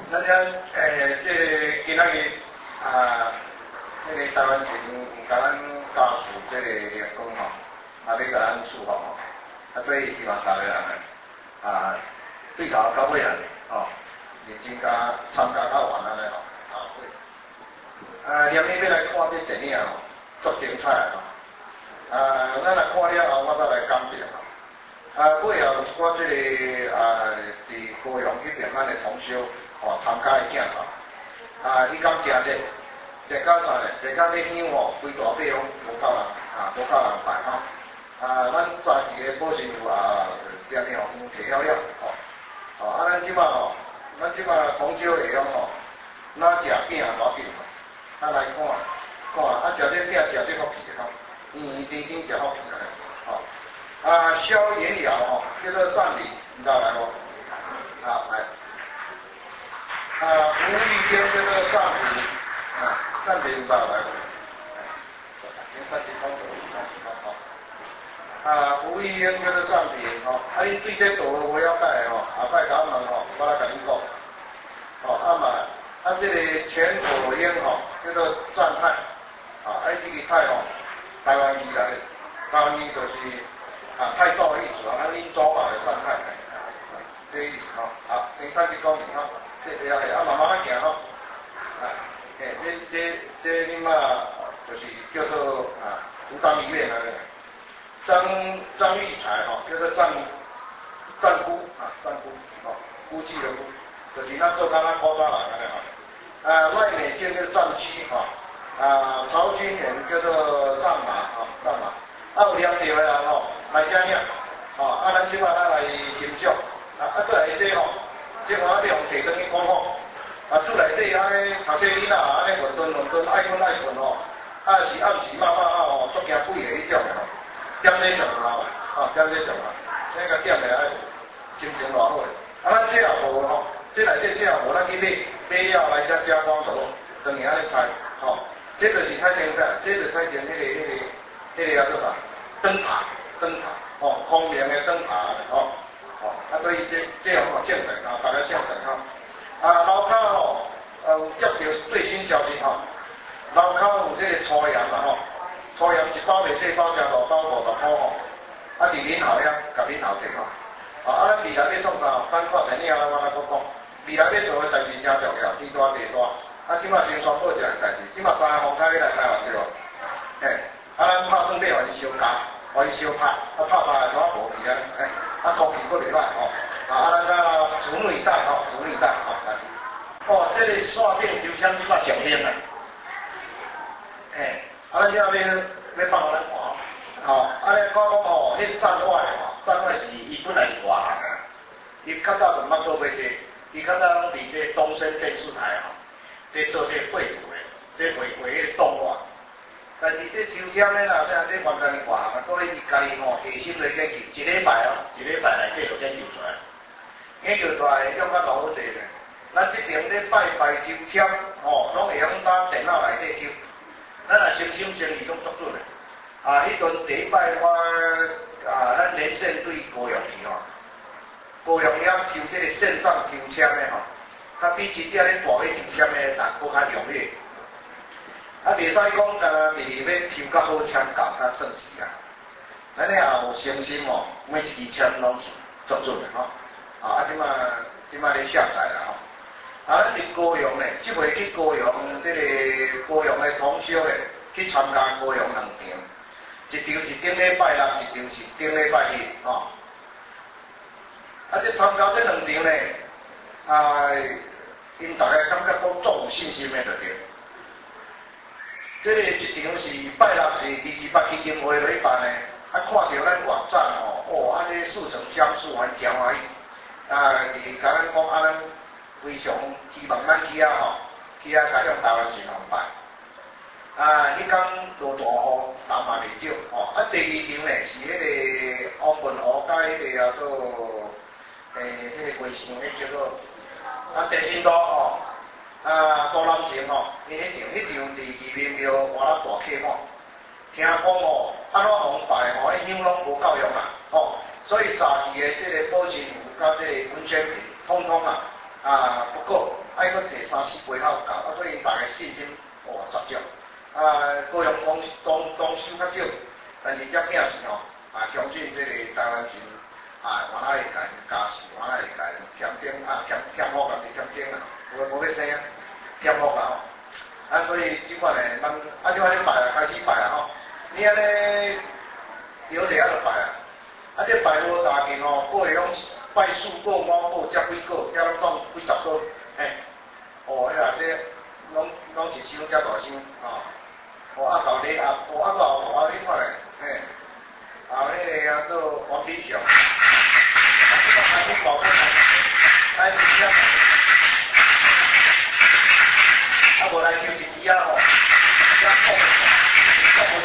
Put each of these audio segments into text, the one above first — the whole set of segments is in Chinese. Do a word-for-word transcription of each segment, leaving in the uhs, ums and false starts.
咱遮诶，即个今仔日啊，迄个台湾前有甲咱家属即个员工吼，啊，要甲咱祝福吼，啊，所以希望大家人啊，对头到尾啊，吼，认真甲参加到完安尼吼，啊，会，啊，连日要来看这电影吼，足精彩吼，啊，咱来看了后，我再来感谢吼。啊，尾后一寡即个啊，伫高雄迄边咱的同修吼参加的囝吼，啊，伊讲诚济，食到啥咧？食到要香吼，规大尾拢无够人啊，无够人拜吼。啊，咱早期的保身符啊，点点吼摕了了吼。哦，啊，咱即摆吼，咱即摆同修会用吼，哪食饼多紧吼，啊来看看，啊食这饼食这福气吼，圆圆甜甜食福气吼。啊，萧炎尧吼，叫做赞礼，你知道来不？好，来。啊，吴玉娟叫做赞礼，啊，赞礼你知道来不？先快点放手，好。啊，吴玉娟叫做赞礼，吼，啊，伊对这道我要拜吼，后摆甲我问吼，我来甲你讲，吼，啊嘛，啊这个全口烟吼，叫做赞太，啊，啊这个太吼，台湾语来的，台湾语就是。啊，太高的意思啊，咱恁祖爸的状态，这意思吼。好，先开始讲明吼，这这啊，啊慢慢啊行吼。啊，嘿，这这这恁妈就是叫做啊，武当医院那个张张玉才吼，叫做战战姑啊，战姑吼，估计的估，就是咱做刚刚高大人安尼吼。啊，赖美娟叫做战机吼，啊，曹金元叫做战马吼，战马。啊，有念着的人吼，来听听，吼，啊，咱即摆咱来欣赏，啊，啊，再来这吼，这我要用提灯去讲吼，啊，厝内底安尼读册囡仔安尼混沌混沌，爱困爱困吼，啊是暗时骂骂啊吼，足惊鬼的迄种的吼，点这上好，吼，点这上好，这个点的爱心情偌好的，啊，咱这也无吼，这内底这也无，咱去买买了来遮加工做，当然安尼菜，吼，这就是太简单，这就是太简迄个迄个。这个叫做啥？灯塔，灯塔，哦，光明的灯塔，哦，哦，啊，所以这这样吼，见证啊，大家见证哈。啊，楼骹吼，呃，接到最新消息吼，楼骹有这个粗盐啦吼，粗盐一包袂细包，加大包五十块吼，啊，伫恁后遐，甲恁后摕吼，啊，啊，未来要创啥？反看电影啊，我来讲讲，未来要做的代志真重要，天大地大，啊，即马先宣布一个代志，即马三个风台要来台湾对无？嘿。啊，咱拍算买还是小加，还是小拍，啊拍拍的我无去啊，哎，啊空气佫袂歹吼，啊咱个姊妹带吼，姊妹带吼，来，哦，这个线顶抽签即摆上冷啊，哎，啊咱这要要放互咱看，吼，啊咧讲讲吼，迄站外吼，站外是伊本来是外行啊，伊较早就捌做买这，伊较早拢伫这东森电视台吼，在做这绘图的，这画画迄个动画。但是这抽签咧啦，这这完全是外行啊，所以伊家己吼下心来去抽，一礼拜哦，一礼拜内底就先抽出来，研究出来用较老好势咧。咱这边咧拜拜抽签，吼，拢会用打电脑内底抽，咱若诚心诚意拢足准诶。啊，迄阵第一摆我啊，咱连线对高雄去吼，高雄了抽这个线上抽签诶吼，较比真正咧大个抽签诶人搁较容易。啊，袂使讲，干那日日要抽较好签到，较算是啊。咱咧也有诚心吼，每一支签拢是足准的吼。啊，啊，即马即马咧下载啦吼。啊，咱伫高雄咧，即回去高雄，即个高雄的同修咧，去参加高雄两场，一场是顶礼拜六，一场是顶礼拜日吼。啊，即参加这两场咧，啊，因大家感觉讲足有信心的就对。这个一场是拜六是二十八基金会来办的，啊看到咱网站吼，哦，啊这似曾相识，还真欢喜。啊，是甲咱讲啊，咱非常希望咱去啊吼，去啊甲用台湾新航办。啊，迄天落大雨，人嘛袂少吼。啊，第二场咧是迄个乌笨湖甲迄个叫做诶，迄、那个卫星，迄叫做啊电信岛吼。啊，苏南城吼，因迄场迄场伫移民庙活了大客满，听讲吼，安怎红拜吼，迄香拢无够用啊，吼，所以早期的即个保鲜符甲即个温泉瓶，通通啊啊不够， 啊伊搁摕三四杯好教，啊所以大家信心哦十足。啊，各样东东东西较少，但是这件事吼，啊相信这个台湾人啊，原来会甲因加持，原来会甲因添丁啊添添福啊，是添丁啊，无无要生啊，添福啊吼。啊所以即款诶，咱啊即款咧拜啊，开始拜啊吼，你安尼有一下就拜啊，啊这拜无大件吼，过会拢拜四个、五个、才几个，才拢当几十个，嘿，哦，迄啊这拢拢一箱才大箱啊。哦，啊后日啊，哦啊后后日看咧，嘿，后迄个啊做王炳祥，啊这个还是保护台，来比较，啊无来抽一支啊吼，较好，较好，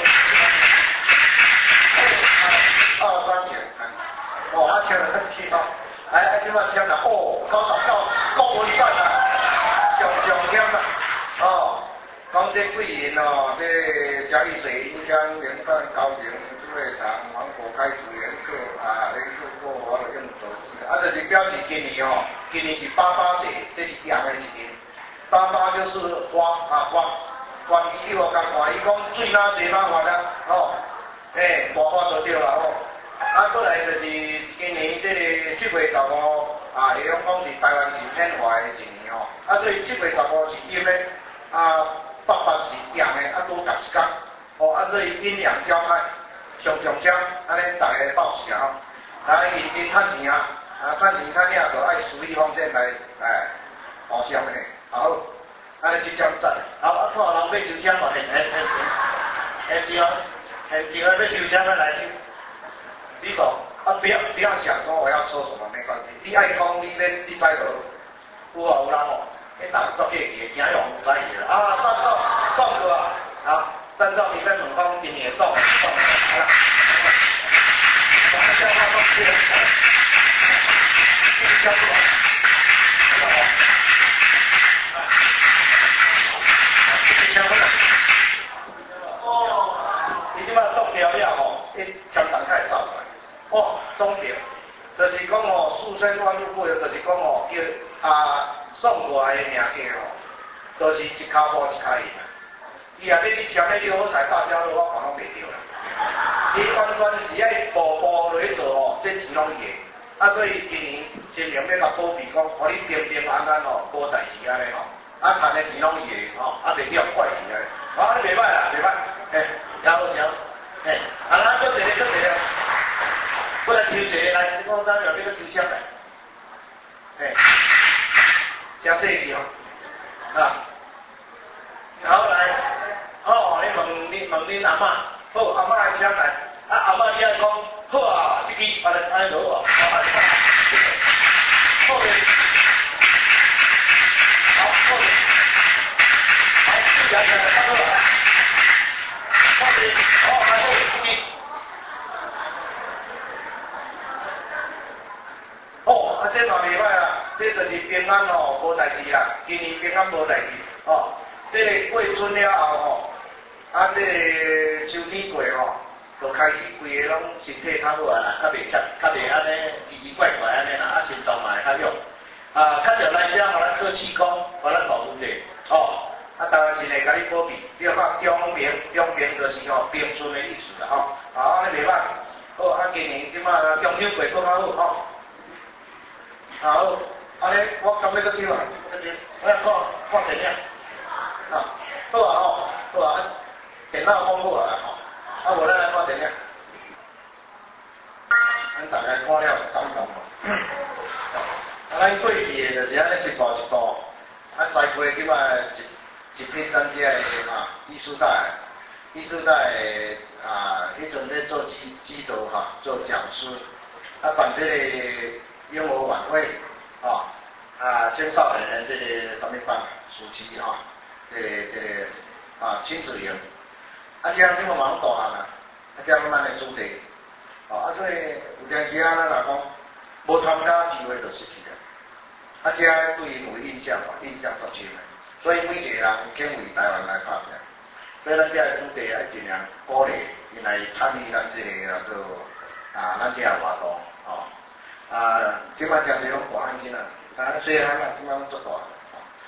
二二三点，哦啊签了很气吼，来啊即摆签了，哦九十九国文版啊，上上签啦，哦。讲这贵人哦，这嘉义水影乡联办高雄智慧厂黄果开主联课啊，联课过我有用手机，啊，就是表示今年哦，今年是八八节，这是阳的一年，八八就是花啊花，花伊六甲花，伊讲水哪济哪花啦，哦，诶，大花就对啦哦，啊，过来就是今年这个七月十五啊，会用讲是台湾人显化的一年哦，啊，所以七月十五是阴的啊。八八是阳的，啊多夹一天，哦，啊所以阴阳交泰，上上将，安尼大家报时啊，来认真趁钱啊，啊趁钱趁了就爱注意方式来来互相的，好，安尼即张赞，好啊看人要抽签嘛，现现现现地方现地方要抽签要来抽，你说啊不要不要想说我要抽什么没关系，你爱讲你免你猜到，有啊有人哦。迄人作客嘅，惊用唔知去啦。啊，算算算过啊，啊，站到你在门方今年算算好啦。把笑话都吃了，这个笑出来，好不好？这个笑出来。哦，你即摆冻掉了吼，一枪弹开走出来，哦，终点，就是讲哦，四千万入户，就是讲哦，叫啊。送过来的名价吼，都是一卡包一卡银啊。伊若要你签迄六合彩大家乐，我看拢袂着啦。伊完全是爱步步落去做吼，这钱拢赢。啊，所以今年尽量要甲保庇讲，互你平平安安吼，无代志安尼吼。啊，赚的钱拢赢吼，啊袂叫怪钱安尼。啊，你袂歹啦，袂歹，嘿，然后然后，嘿，啊，咱做一个做一个，过来抽一个来，我咱后边个抽签来，嘿。加细一点啊，好来，哦，你问你问恁阿嬷，好阿嬷来请来，啊阿嬷伊爱讲，好啊，这支安尼安尼落啊，好，好嘞，好，好嘞，好，这样子差不多了，好嘞，好，还好这支，哦，啊这嘛袂歹啊。这就是平安哦，无代志啦。今年平安无代志哦。这个过春了后吼，啊这个秋天过吼，就开始规个拢身体较好啊啦，较袂较较袂安尼奇奇怪怪安尼啦，啊心脏嘛会较弱。啊，较着来遮互咱做气功，互咱保护者哦。啊，当然是会甲你保庇，比如讲中明，中明就是吼平顺的意思啦吼。好，安尼袂歹。好，啊今年即马中秋过更较好吼。好。安尼，我感觉个抽啊，个抽，我来看看电影，啊，好啊吼，好啊，电脑放好啊吼，啊无咱来看电影，咱大家看了感动无？啊，咱过去的就是安尼一步一步，啊，栽培即摆一一批咱遮的啊艺术带，艺术带啊，迄阵咧做指指导哈，做讲师，啊办这个英文晚会。啊啊，青少年的这个什么班，暑期哈，这个这个啊亲子营，啊这样这么忙大汉啊，啊这样慢慢的主题，哦啊所以有阵时啊，咱若讲无参加机会就失去了，啊这样对因有印象嘛，印象足深的，所以每一个人肯为台湾来拍片，所以咱这个主题要尽量鼓励因来参与咱这个叫做啊咱这个活动哦。啊，即摆讲是拢大汉囡仔，啊虽然啊，即摆拢足大，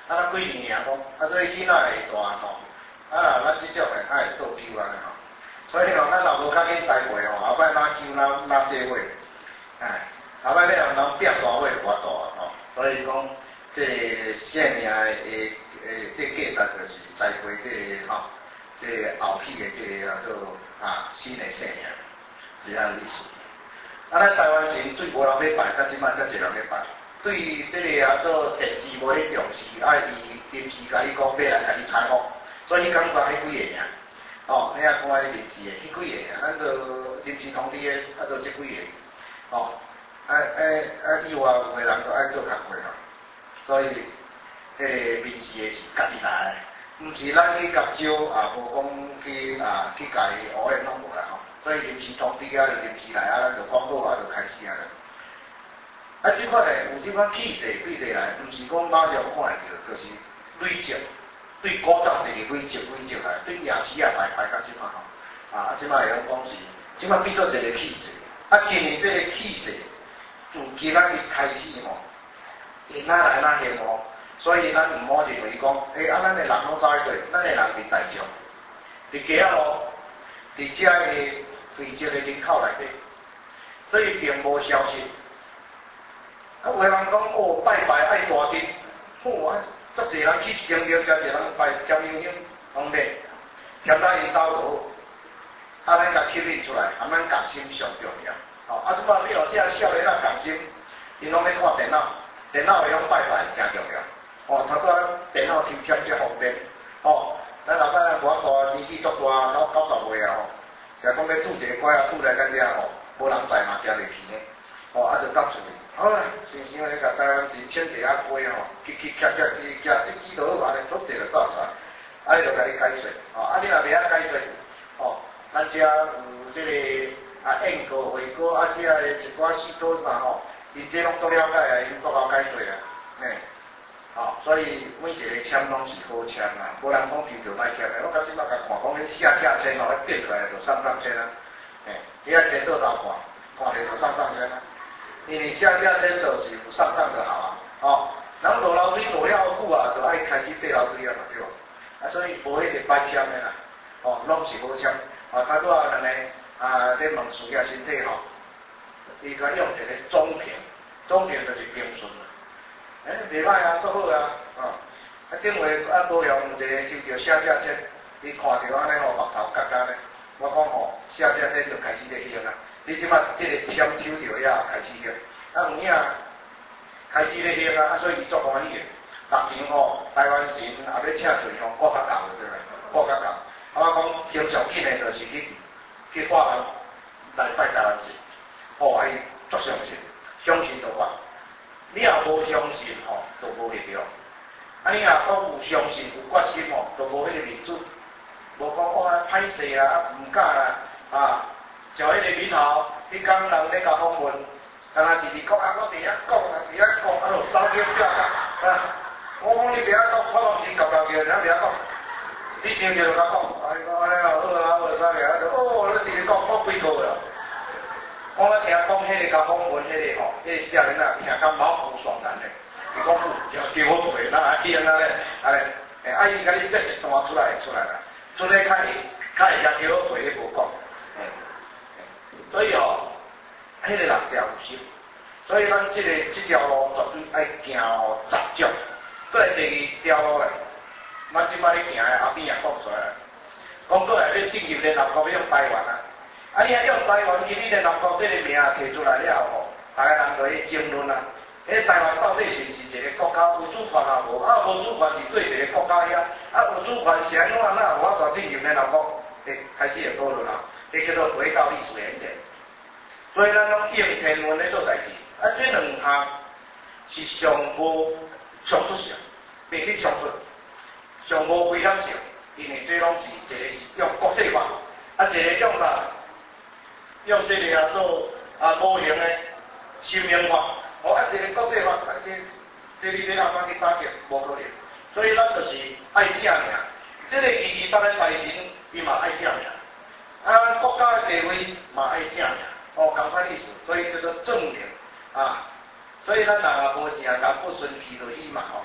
啊，咱几年啊讲，啊所以囡仔会大吼，啊咱即种诶，他会做酒安尼吼，所以吼，咱若无较紧栽培吼，后摆哪酒哪哪细伙，哎，后摆要人人变大伙就无大吼，所以讲这性命诶诶，这价值就是栽培这吼，这后起诶这叫做啊新诶性命，是这样意思。啊，咱台湾前最无人要拜，到即摆才侪人要拜。对这个啊做电视无迄重视，啊伊临时甲你讲要来甲你采访，所以你感觉迄几个尔，哦，你啊看迄临时的迄几个尔，咱就临时通知的，啊做即几个，哦，啊啊啊以外有个人就爱做工课咯，所以迄个临时的是家己来的，毋是咱去甲招啊，无讲去啊去甲伊学的拢无啦吼，所以临时通知啊，就临时来啊，咱就广告啊就开始啊。啊，即款诶，有即款气势对起来，毋是讲马上看会到，就是累积，对古早就是累积累积来，对夜市啊排排到即款吼，啊，即摆会晓讲是，即摆变做一个气势，啊，今年这个气势，从今仔日开始吼，会哪来哪现吼，所以咱毋好认为讲，诶、欸，啊，咱诶人拢走去对，咱诶人伫台上，伫街仔路，伫遮个累积诶人口内底，所以并无消息。啊，有个人讲哦，拜拜爱大金，好啊，足侪人去经庙，真侪人拜江明兄方面，添到因兜落，啊，咱甲吸引出来，啊，咱共心上重要。哦，啊，即摆你哦，遮少年仔共心，因拢咧看电脑，电脑会晓拜拜真重要。哦，头拄电脑抽签最方便。哦，咱老板我大年纪足大，到九十岁啊吼，若讲要拄一个拐啊，拄来甲遮吼，无人在嘛，行袂去呢。哦，啊，就到厝里。好啦，先生咧，甲台湾钱请一下杯吼，去去夹夹去夹，一支落安尼做地就倒出来，啊，伊就甲你解说，哦，啊，你若袂晓解说，哦，咱遮有即个啊燕哥、伟哥，啊，遮个一寡四哥啥吼，因这拢都了解啊，因都好解说啊，嘿，哦，所以每一个签拢是好签啊，无人讲抽着歹签的，我到即摆甲看讲，迄下下签吼，变出来就上上签啊，嘿，你啊先做头看，看着就上上签啊。因为下下签就是有上上就好啊，哦，人落楼梯落了久啊，就爱开始爬楼梯啊嘛对吧？啊，所以无迄个歹签的啦，哦，拢是好签，啊，他拄啊两个啊在问事业身体吼，伊甲用一个中平，中平就是平顺啦，诶、欸，袂歹啊，足好啊，哦，啊，顶回啊高雄有一个抽着下下签，伊看着安尼吼目头角角咧，我讲吼下下签就开始咧用啦。你即摆即个签抽着呀，开始个，啊有影开始咧用啊，啊所以伊足欢喜个。逐年吼，台湾神也要请出去吼，国较高对啦，国较高。啊我讲经常紧的，就是去去化缘来拜台湾神，哦，伊足相信，相信就法。你若无相信吼，就无会着。啊你若讲有相信有决心吼，就无迄个面子，无讲我歹势啊，毋敢啦，啊。像迄个里头，迄工人咧甲访问，敢若直直讲啊，我伫遐讲啊，伫遐讲啊，就手机表达啊。我讲你袂晓讲，我拢是搞搞叫，你袂晓讲。你想着就甲讲，哎，我安尼啊，好啊，好啥个啊？就哦，你直直讲，我几个啦。我咧听讲迄个甲访问迄个吼，迄个少年啊，听甲毛骨悚然咧。伊讲就叫好背，咱啊见啊咧，啊咧，诶，啊伊甲你这一段出来出来啦，出来较会较会才叫好背，迄无讲。所以哦，迄、那个人才有心，所以咱即、这个即条路绝对爱行哦十足。过来第二条路咧，咱即摆咧行的后边也讲出来，讲过来要进入联合国要用台湾啊，啊你啊用台湾今日联合国这个名提出来了吼，大家人就去争论啊，迄台湾到底是不是一个国家有主权啊无？啊无主权是对一个国家遐，啊有主权是安怎啊？那有法度进入联合国？诶，开始会讨论啊，这叫做回到历史原点。所以咱拢用天文咧做代志，啊，这两项是上无冲突性，并且冲突，上无危险性，因为这拢是一个是用国际法，啊，一个用啥？用这个啊做啊无形的新民法，哦，啊，一个国际法，啊，这这你你哪敢去打击？无可能。所以咱就是爱正尔，这个意义咱咧财神伊嘛爱正尔，啊，国家的地位嘛爱正尔。哦，同款意思，所以叫做正名啊。所以咱人也无钱，人不顺气就伊嘛吼。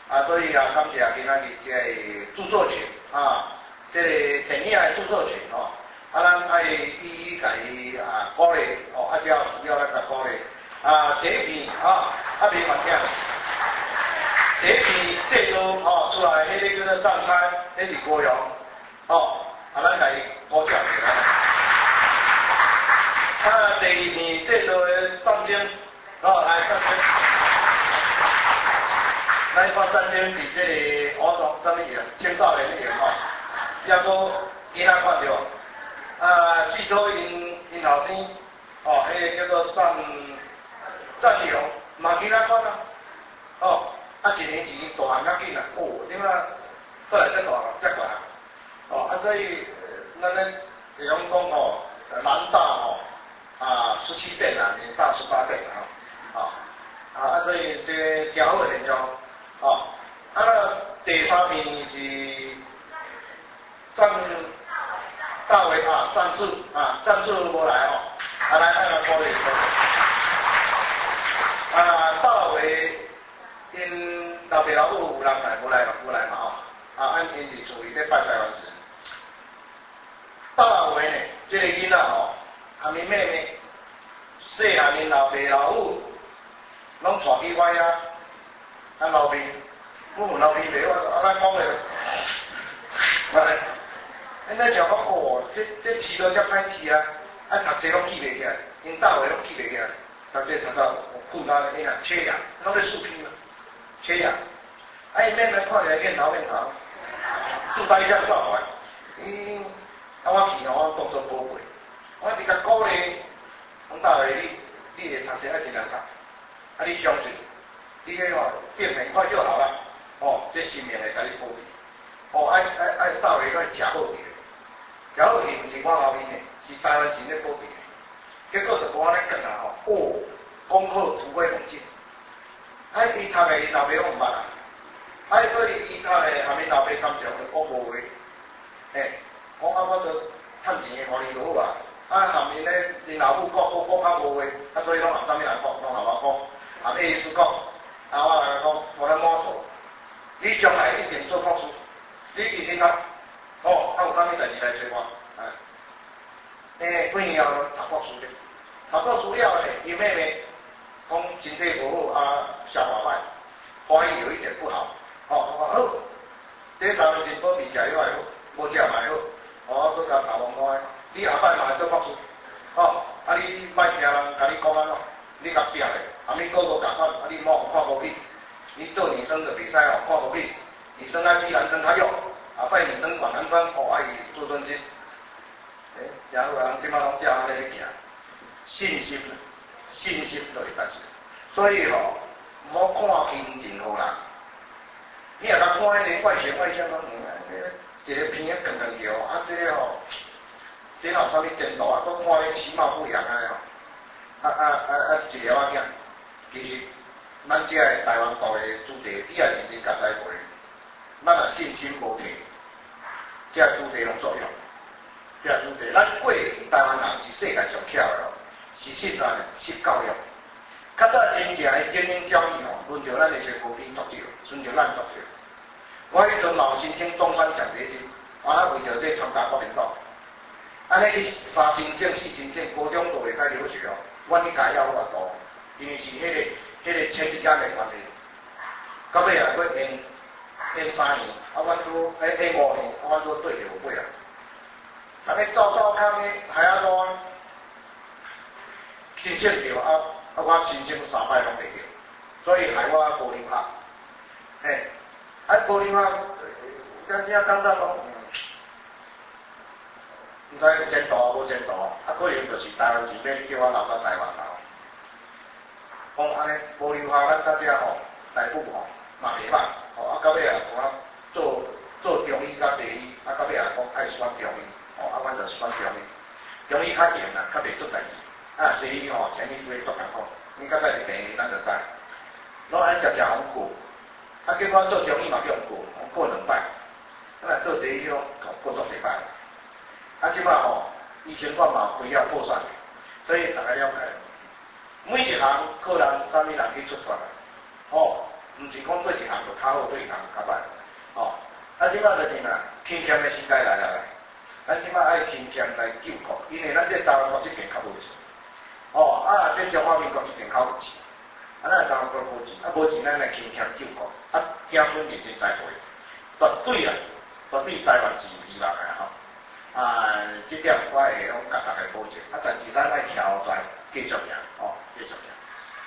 啊，所以啊，感谢今仔日这个著作群啊，这个电影的著作群哦，啊，咱爱一一甲伊啊鼓励哦，啊，只要需要咱甲鼓励啊，第一篇啊，啊，别忘记，第一篇制作哦出来，迄个叫做上菜，迄是高阳哦，啊，咱甲伊鼓掌起来。啊，第二篇制作的上京哦，来上京。咱发战争是这个儿童什么营、青少年的营吼，也搁囡仔看着，啊，据说因因后生哦，迄、那个叫做战战友，嘛囡仔看啊，哦，啊一年前大汉较紧啊，哦，点啊，过来再大汉再大汉，哦，啊所以咱咧会用讲吼，南大吼啊十七变啊，女大十八变啊，啊啊所以这个较好的现象。哦，啊，第三篇是战大伟啊，战术啊，战术无来哦，啊来那个鼓励啊，大伟因老爸老母有人来无来嘛，无来嘛哦，啊，按因是属于咧拜拜完时，大伟呢，这个囡仔哦，阿咪妹妹，细汉因老爸老母拢带去我遐。啊，老兵，我问老兵袂，我啊咱讲的，来，恁那讲讲哦，这这饲到遮歹饲啊，啊读册拢记袂起来，因大位拢记袂起来，读册读到困到哎呀缺氧，拢在树皮嘛，缺氧，啊伊妹妹看起来面头面头，自带一下照完，嗯，啊我去吼，我当作宝贝，我伫甲鼓励，讲大位你你会读册爱尽量读，啊你相信。你个哦变很快就好了，哦，这心命会甲你保庇，哦，爱爱爱大为个食好去，食好去毋是我后面的，是台湾神咧保庇的。结果就我咧讲啊吼，哦，功课突飞猛进，啊伊读的伊老爸拢毋捌啊，啊所以伊读的下面老爸参详就讲无话，嘿，讲啊我都趁钱互你就好啊，啊下面咧因老母讲讲讲较无话，啊所以拢含啥物人讲，拢含我讲，含意思讲。啊！我来讲，我来摸索，你将来一定做教师，你记听他，哦，啊有啥物代志来找我，哎，诶，本以后读博士咧，读博士了咧，伊妹妹讲身体无好啊，消化歹，华语有一点不好，哦，我讲好，这三个人保庇食药也好，无食嘛好，哦，搁甲头毛讲，你下摆嘛做博士，哦，啊你莫听人甲你讲安怎。你甲拼咧，啊你个个共款，啊你莫看无起，你做女生就袂使哦看无起，女生爱比男生较弱，啊拜女生管男生哦爱自尊心，诶，然后人即摆拢这样咧行，信心，信心就会代志，所以吼，毋好看轻真好人，你若甲看迄个外形外向讲，嗯，一个片个长长条，啊这个吼，这哪有啥物前途啊？都看咧其貌不扬安尼吼。啊啊啊啊！一个仔囝，其实咱遮个台湾岛的主题，你也认真甲栽培，咱若信心无退，遮个主题拢作用。遮个主题，咱过去台湾人是世界上巧的咯，是信啥呢？信教育。较早真正的精英教育吼，轮着咱的学科比作着，轮着咱作着。我迄阵嘛有申请中山奖学金，啊为着这参加国民党，安尼你三申请、四申请，高中都会使留学哦。阮去家要我读，因为是迄、那个、迄、那个前几间的关系，到尾啊，佫延延三年，啊，阮拄诶延五年，啊，阮拄对着有尾啊，安尼走走看咧，海啊路申请着啊，啊，我申请三摆拢袂着，所以害我无离拍，嘿，啊，无离拍，有阵时啊感觉讲。毋知有前途无前途，啊可能就是台湾前面叫我留到台湾留。讲安尼无留下咱大家吼，台府吼嘛袂歹，吼啊到尾啊我做做中医甲西医，啊到尾啊讲爱选中医，吼啊阮就选中医。中医较严啦，较袂出代志，啊西医吼前面会做艰苦，你较早是病咱就知。拢安食食互过，啊结果做中医嘛叫互过，过两摆，啊做西医吼过做礼拜。啊，即摆吼，以前我嘛开了破产，所以大家了解，每一行可能啥物人去出发啦，吼， 毋是讲做一项就较好，做一项较歹。哦，啊，即摆就点啊，轻欠的时代来了，咱即摆爱轻欠来救国，因为咱这台湾国这边较无钱。哦，啊，这中华民国这边较有钱。啊，咱台湾国无钱，啊无钱咱来轻欠救国，啊，子孙认真栽培，绝对啊，绝对台湾是有希望的吼。啊，这点我会用甲大家保证，啊，但是咱爱调在继续赢，哦，继续赢。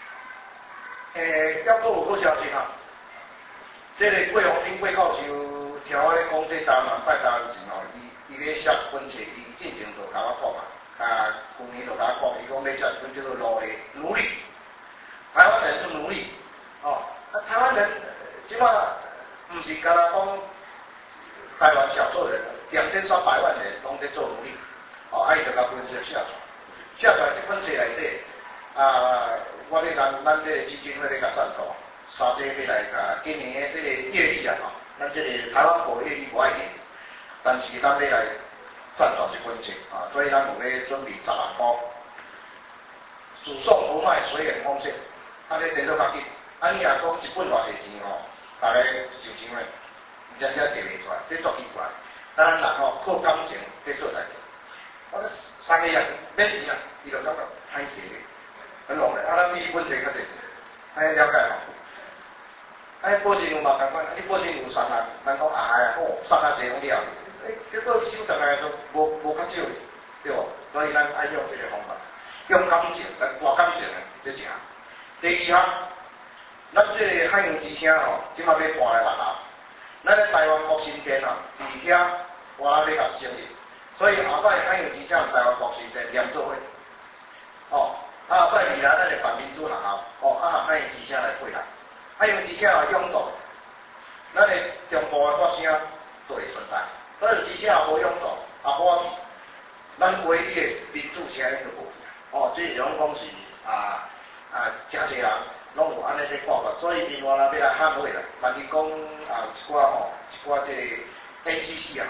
诶，要搁有好消息哈，这个桂红丁桂教授听我咧讲，这台湾拜台湾前吼，伊伊咧写一本册，伊进前就甲我讲嘛，啊，去年就甲我讲，伊讲要写一本叫做《奴隶奴隶》，台湾人是奴隶，哦，啊，台湾人即摆毋是干那讲台湾少数人。两千三百万人拢在做奴隶，哦，啊，伊就甲分析写出，写出来这本册内底，啊，我咧咱咱这个基金会咧甲赞助，三姐要来甲今年的这个业绩啊，吼，咱这个台湾国业绩无爱紧，但是咱要来赞助这本册啊，所以咱有咧准备十万块，煮送不卖，水远丰盛，啊，咧电脑较紧，啊，你若讲一本偌济钱吼，大家受伤咧，真正摕袂出来，这足奇怪。当然啦，吼靠感情在做代志。我咧三个月免钱啊，伊就感觉歹势咧，很弄咧。啊，咱比本册较济，安尼了解吼。安尼保证有嘛共款，你保证有三万，咱讲啊哎好，三啊济拢了，诶，结果收上来都无无较少，对无？所以咱爱用这个方法，用感情来博感情诶，这一项。第二项，咱这个海洋之声吼，即马要搬来六楼。咱咧台湾国新店啊，伫遐我要甲成立，所以后摆海洋之声台湾国新店连做伙，哦，啊后摆未来咱就办民主学校，哦，啊海洋之声来配合，海洋之声也涌动，咱的中部的发声就会存在，海洋之声也无涌动，也无去，咱唯一的民主声音就无去，哦，这种讲是啊啊真侪人。拢有安尼在看法，所以另外啦要来捍卫啦。万一讲啊一寡吼，一寡这 A C C 啊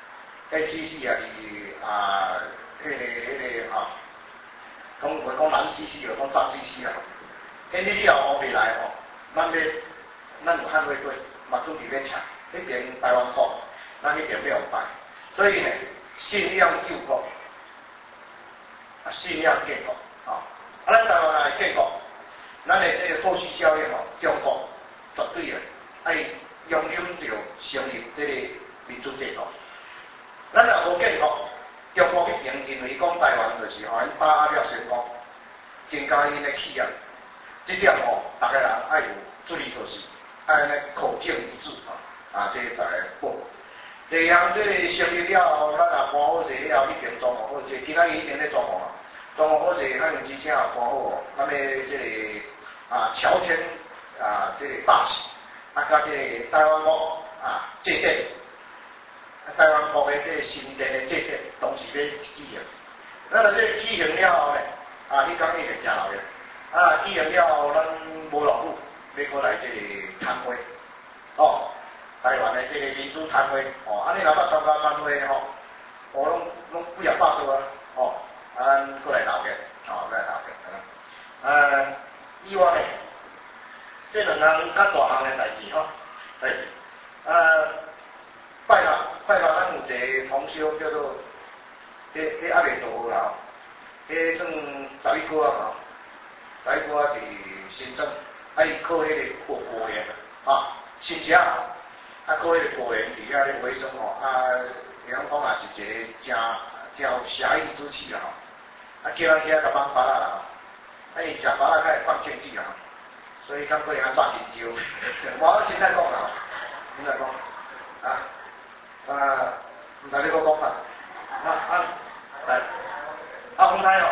，A C C 啊是啊，迄、那个迄、那个啊，讲袂讲蓝 C C 就讲脏 C C 啦。A C C 也后未来吼，咱要咱有捍卫队，嘛准备要抢，迄边台湾国，咱迄边要有办。所以呢，信仰救国，啊信仰建国，啊，啊咱台湾来建国。咱的这个后续效应吼，中国绝对啊，爱拥有着成立这个民主制度。咱若无建国，中国去评认为讲台湾就是吼，因把握了成功，增加因的企业，这点吼，大家人爱有注意就是，爱安尼口径一致啊，啊，这才会好。第二项，这个成立了后，咱若搬好势了，去变中国好势，今仔日已经咧做好啊。中国好势，海洋之声也搬好哦，咱们这个啊朝天啊这个大使，啊甲这个台湾国啊祭典，台湾国的这个新店的祭典，同时要举行。咱若这举行了后咧，啊，迄讲伊就真老个，啊，举行了后，咱无落雨，要过来这个参会，哦，台湾的这个民主参会，哦，安尼若捌参加参会吼，我拢拢几啊百桌啊，哦。啊，咱过来投票，哦，过来投票，呃，以外咧，这两项较大项的代志吼，代志，呃，拜六拜六咱有一个同修叫做，迄迄还未到啦，迄算十一哥啊，十一哥伫新庄，啊伊考迄个国国员啊，新社啊，啊考迄个国员伫遐咧卫生吼，啊，人讲也是一个真。叫侠义之气啊！啊，叫人家甲放巴拉啦，啊，伊食巴拉较会放枪支啊，所以讲可以安抓研究。我现在讲啦，现在讲啊啊，唔知你个讲法啊啊来啊，红台哦，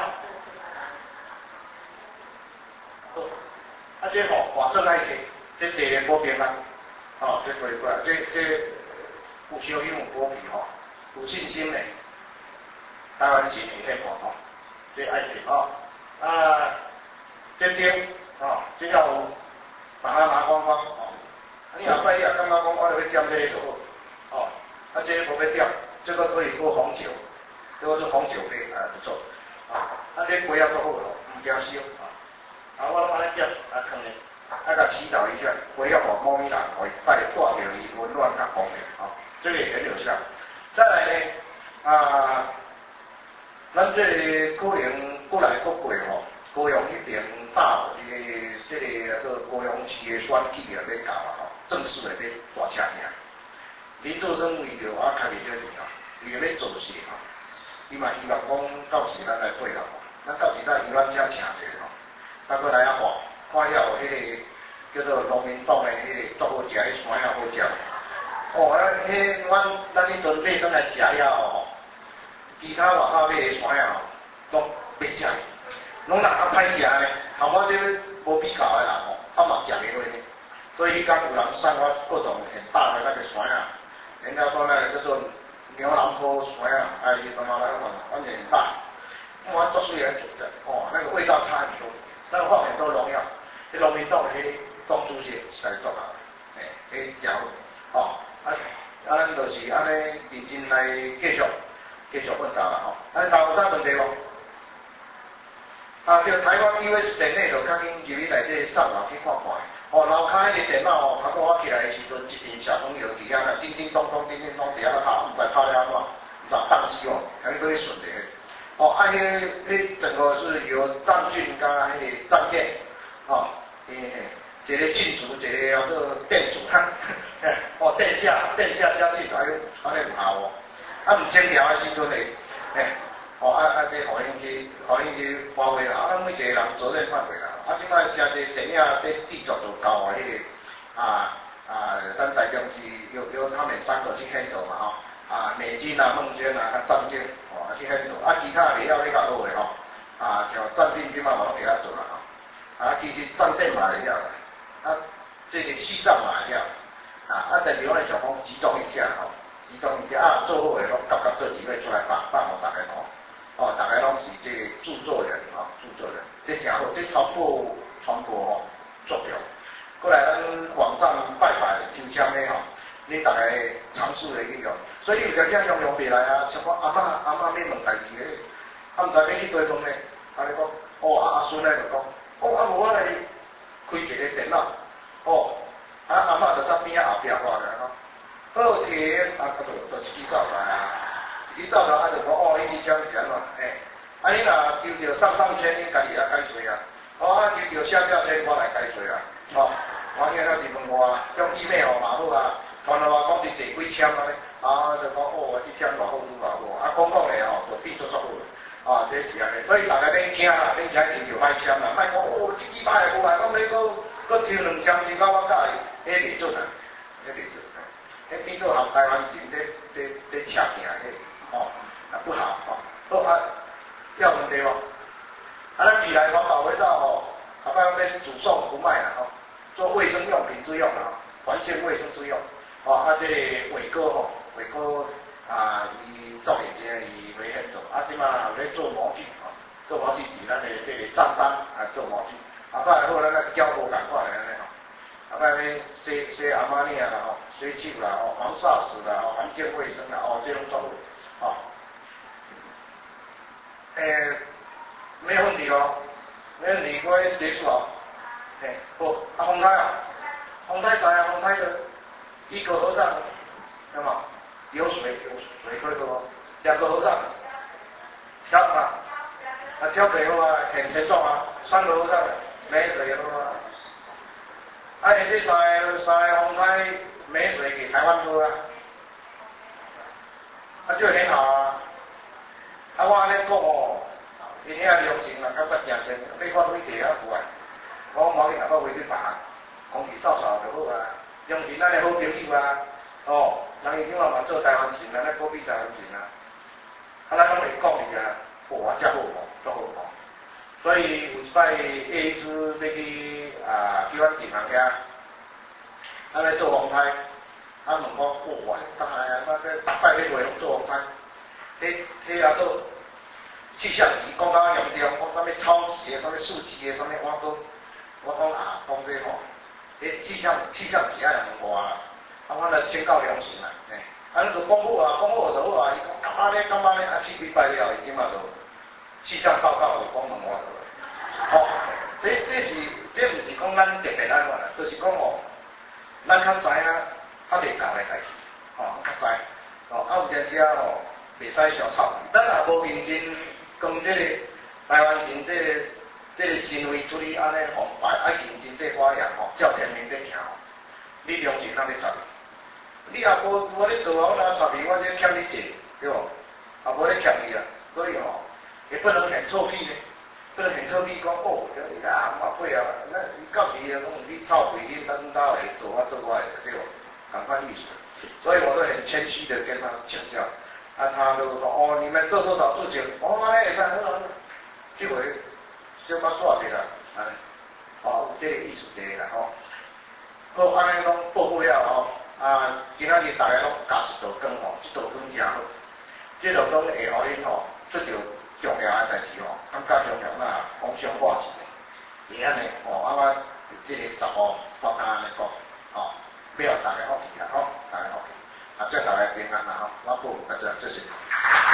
啊，这吼华正爱去，这地个保平安，哦，这过过来，这这有小英有保庇吼，有信心嘞。台湾前面迄部吼，这爱去吼，啊，这点吼，这叫把它拿光光吼。你后摆你也感觉讲我著要点这个就好，哦，啊，这个无要点，这个可以做红酒，这个是红酒杯，啊不错，啊，啊这杯也做好咯，唔惊烧，啊，啊我拢安尼点，啊放咧， 啊，甲祈祷一下，不要把猫咪人可以带挂着伊温暖甲光明啊，这个也很有效。再来呢，啊，咱这个可能过来过过吼，高雄迄边大陆的这个做高雄市的选举啊要到啊吼，正式的要大车尔。林作生伊就啊开袂着面啊，伊要做事吼，伊嘛希望讲到时咱来配合，咱到时咱由咱遮请者吼，咱过来啊看，看遐有迄个。叫做农民党的迄个足好食，迄山药好食。哦，啊，迄阮咱迄阵买转来食了吼，其他外口买的山药拢袂食，拢人较歹食呢。头我这无比较的人吼，他嘛食袂落呢。所以迄天有人送我各种很大的那个山药，人家说那个叫做牛郎坡山药，哎，什么那个反正很大，我做出来煮的，哦，那个味道差很多，那个放很多农药，这农民党迄。党主席来做啊，诶，诶，诚好，哦，啊，啊，咱就是安尼认真来继续继续奋斗啦，吼。啊，头有啥问题无？啊，就台湾 U S 电脑就较紧入去内底上楼去看看。哦，楼骹迄个电脑哦，头拄我起来的时阵，一群小朋友伫遐啦，叮叮咚咚，叮叮咚，伫遐咧拍，毋知拍了安怎，毋知放弃哦，还是搁去顺着。哦，啊，迄迄整个是由张俊甲迄个张健，哦，嘿嘿。一个进厨，一个叫做电主，哦，殿下，殿下加进，哎呦，安尼唔好哦，啊唔清调的时阵嘞，嘿，哦啊啊，这互因去，互因去发挥啦，啊，每一个人责任范围啦，啊，即摆真侪电影在制作就交啊，迄个啊啊，咱台中市有有他们三个去 handle 嘛吼，啊，美金啊、孟娟啊、张健，哦，去 handle，啊，其他袂晓咧较好诶吼，啊，像战定即摆嘛拢会晓做啦吼，啊，其实战定嘛会晓啦。啊，这个西藏嘛遐，啊，啊，但是我哋想讲集中一下吼，集中一下啊，做好诶，拢夹夹做几位出来放放互大家看，哦，大家拢是这个著作人吼，著作人，这诚好，这传播传播吼重要。过来咱网上拜拜真香诶吼，你大家尝试来去用，所以有条件用用袂来啊，像我阿嬷阿嬷要问代志诶，啊毋知要去对讲咧，啊你讲，哦阿阿孙咧就讲，哦啊无我来。开一个电脑，哦，啊阿嬷就在边仔后壁看咧吼，好摕啊，就就一支走来啊，一支走来啊就讲哦，伊支枪是安怎？诶，啊你若抽着上上签，你家己来解说啊，哦啊抽着下下签，我来解说啊，哦，我今仔是问我用 email 嘛好啊，传落我讲是第几枪啊咧，啊就讲哦，这枪偌好拄偌好，啊讲讲咧吼，就变做足好。啊，这是安尼，所以大家免惊啦，免惊听就歹签啦，莫讲哦，一支歹个无来，讲你搁搁抽两枪，真到我甲伊，迄袂准啊，迄袂准，迄变做含台湾心咧咧咧扯平迄，哦，啊不好哦，好啊，要问题无？啊，咱未来环保味道吼，啊，摆要煮送不卖啦吼，做卫生用品之用啦，环境卫生之用，哦，啊这伟哥吼，伟哥。啊，伊做物件伊袂很做，啊，即马咧做模具吼，做模具是咱的这个账单啊，做模具，啊，摆好咱个胶布共款的安尼吼，啊，摆咧洗洗阿玛尼啊啦吼，洗手啦吼，防煞死啦吼，环境卫生啦，哦，这种做的，哦，诶，没有问题哦，没问题，我结束哦，诶，好，啊，洪泰啊，洪泰啥呀？洪泰的一个和尚，那么。有水有水可以多，两个和尚，挑啊，啊挑给我啊，很沉重啊，三个和尚没水喝啊，啊你这塞塞红台没水给台湾喝啊，啊就很好啊，啊我安尼讲哦，因遐良心啊，感觉真深，你看每地啊有啊，我冇去哪个回去办，空气扫扫就好啊，良心咱的好朋友啊。哦，人伊今晚嘛做台湾钱啊，咱国比台湾钱啊，啊咱拢会讲伊啊，哇，真好讲，足好讲。所以有一摆 A 资要去啊，叫阮银行遐，咱来做红台，啊问我，哇，当然啊，那个逐摆咧话拢做红台，迄迄啊做气象仪，讲到严重，讲啥物超级的，啥物数级的，啥物我讲，我讲啊，讲这吼，迄气象气象仪啊问我啊。啊，我来宣告良心啦，诶，啊，你就讲好啊，讲好就好啊，伊讲干嘛咧，干嘛咧，啊，四礼拜了，已经嘛就气象报告就讲问我了，哦， 这这是这毋是讲咱特别安怎啦，就是讲吼，咱较知影啊袂够诶代志，吼、哦，较知，哦，啊有阵时啊吼，袂使小臭，咱也无认真讲这个台湾人这个这个行为处理安尼吼，爱爱认真这发扬吼，照天命在行吼，你良心哪咧插？你也无无咧做啊，我哪插你？我这欠你钱，对无？啊无咧欠你啊，所以吼，也不能很臭屁呢。不能很臭屁讲哦，你啊嘛会啊，那到时讲你臭屁，你等到会做我做我会对无？赶快意思。所以我都很谦虚的跟他请教，啊，他都说哦，你们做多少事情，哦，哎，会使好好，这回小可煞者啦，安尼，哦，有这个意思在啦吼。好，安尼拢报告了吼，啊，今仔日大家拢加一道羹吼，一道羹真好，这道羹会互恁吼做着重要诶代志吼，感觉重要那讲上话一个，会安尼吼，啊我这个十号包单安尼讲，吼，要大家福气啦吼，大家福气，啊祝大家平安啦吼，我报告大家谢谢。